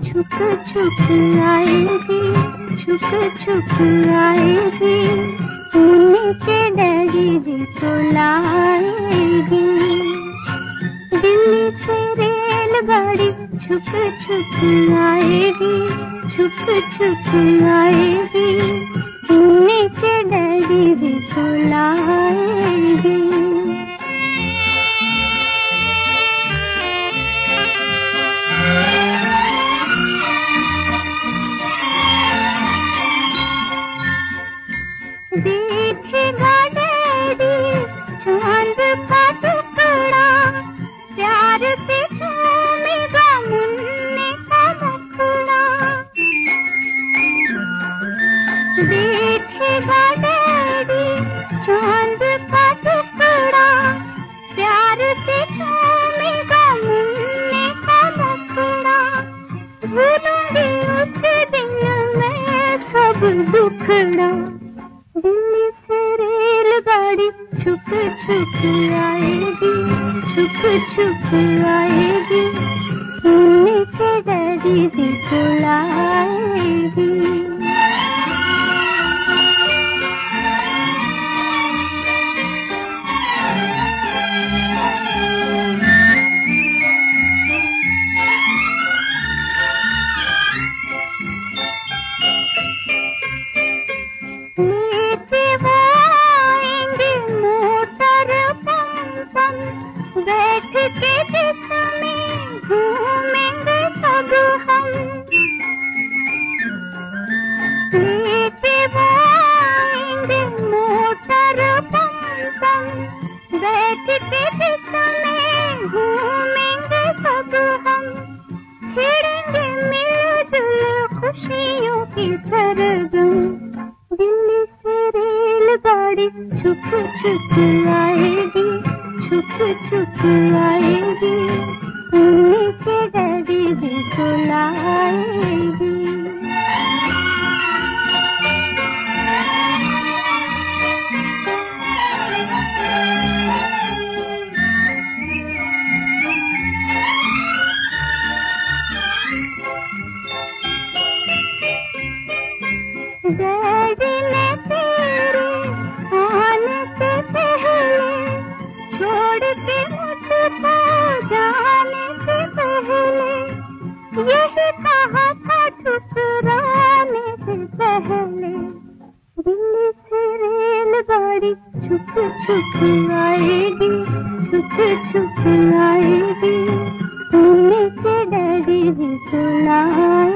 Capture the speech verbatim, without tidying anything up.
छुप छुप आएगी, छुप छुप आएगी, मुन्नी के डैडी जी को लाएगी। दिल्ली से रेलगाड़ी छुप छुप आएगी, छुप छुप आएगी, मुन्नी के डैडी जी को लाएगी। देखेगा डैडी चांद का टुकड़ा, प्यार से चूमेगा मुन्ने का मुखड़ा। देखेगा डैडी चांद का टुकड़ा, प्यार से चूमेगा मुन्ने का मुखड़ा। भूलूंगी उस दिन मैं सब दुखड़ा। दिल्ली से रेलगाड़ी छुप छुप आएगी, छुप छुप आएगी, मुन्नी के डैडी जी को लाएगी। बैठ के जिसमें घूमेंगे सब हम, लेके वो आएंगे मोटर पम पम। बैठ के जिसमें घूमेंगे सब हम, छेड़ेंगे मिलजुल खुशियों की सरगम। दिल्ली से रेलगाड़ी छुप छुप आएगी, छुप छुप आएगी, मुन्नी के डैडी जी को लाएगी। डैडी ने तेरे आने से पहले छोड़ के मुझको जाने से पहले यही कहा था ठुकराने से पहले। दिल्ली से रेलगाड़ी छुप छुप आएगी, छुप छुप आएगी, मुन्नी के डैडी जी को लाएगी।